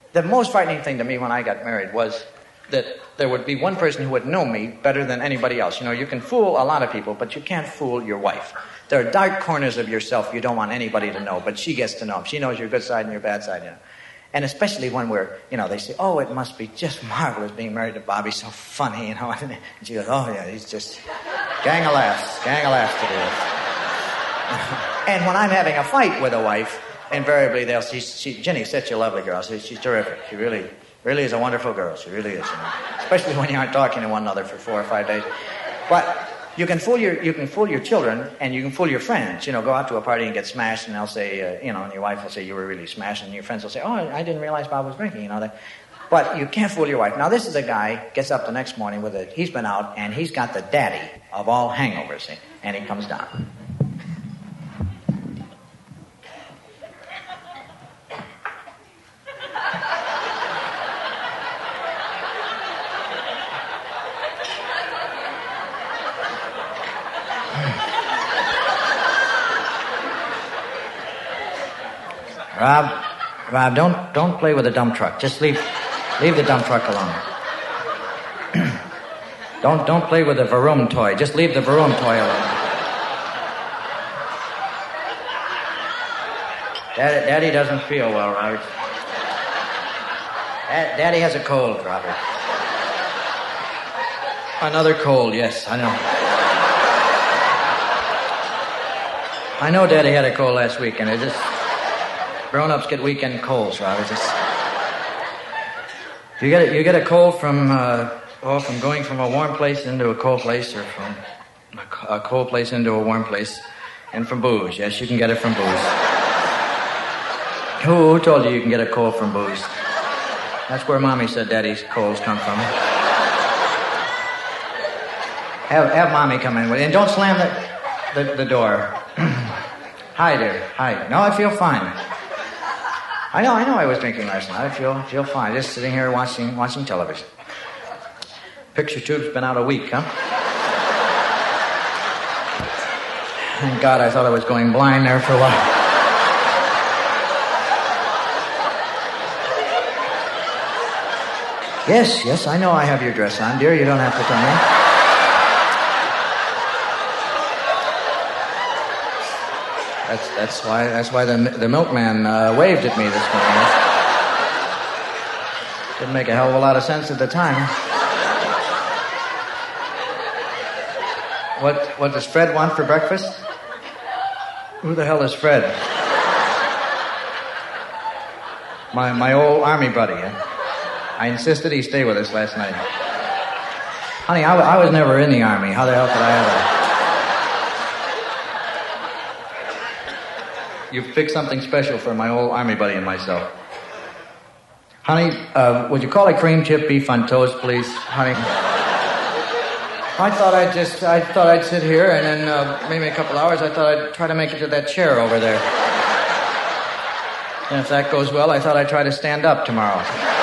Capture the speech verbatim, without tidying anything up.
the most frightening thing to me when I got married was that there would be one person who would know me better than anybody else. You know, you can fool a lot of people, but you can't fool your wife. There are dark corners of yourself you don't want anybody to know, but she gets to know. She knows your good side and your bad side, you know. And especially when we're, you know, they say, oh, it must be just marvelous being married to Bobby, so funny, you know. And she goes, oh, yeah, he's just gang of laughs, gang of laughs to do it. And when I'm having a fight with a wife, invariably they'll say, she, Jenny, such a lovely girl. She, she's terrific. She really, really is a wonderful girl. She really is, you know. Especially when you aren't talking to one another for four or five days. But you can fool your, you can fool your children and you can fool your friends. You know, go out to a party and get smashed and they'll say, uh, you know, and your wife will say you were really smashed and your friends will say, oh, I didn't realize Bob was drinking, you know. That. But you can't fool your wife. Now, this is a guy, gets up the next morning with a, he's been out and he's got the daddy of all hangovers, see, and he comes down. Rob, Rob, don't don't play with the dump truck. Just leave leave the dump truck alone. don't don't play with the Vroom toy. Just leave the Vroom toy alone. Daddy, Daddy doesn't feel well, Robert. Daddy has a cold, Robert. Another cold, yes, I know. I know Daddy had a cold last week, and it just... Grown-ups get weekend colds, Robert. Just... You get a, you get a cold from uh, oh, from going from a warm place into a cold place, or from a, a cold place into a warm place, and from booze. Yes, you can get it from booze. Who, who told you you can get a cold from booze? That's where Mommy said Daddy's colds come from. Have have Mommy come in with, and don't slam the the, the door. Hi, dear. Hi. No, I feel fine. I know, I know I was drinking last night. I feel feel fine. Just sitting here watching watching television. Picture tube's been out a week, huh? Thank God, I thought I was going blind there for a while. Yes, yes, I know I have your dress on, dear. You don't have to tell me. That's that's why that's why the the milkman uh, waved at me this morning. Didn't make a hell of a lot of sense at the time. What what does Fred want for breakfast? Who the hell is Fred? My my old army buddy. Eh? I insisted he stay with us last night. Honey, I, I was never in the army. How the hell could I ever? You fixed something special for my old army buddy and myself. Honey, uh, would you call it cream chip beef on toast, please? Honey. I thought I'd just, I thought I'd sit here and then uh, maybe a couple hours, I thought I'd try to make it to that chair over there. And if that goes well, I thought I'd try to stand up tomorrow.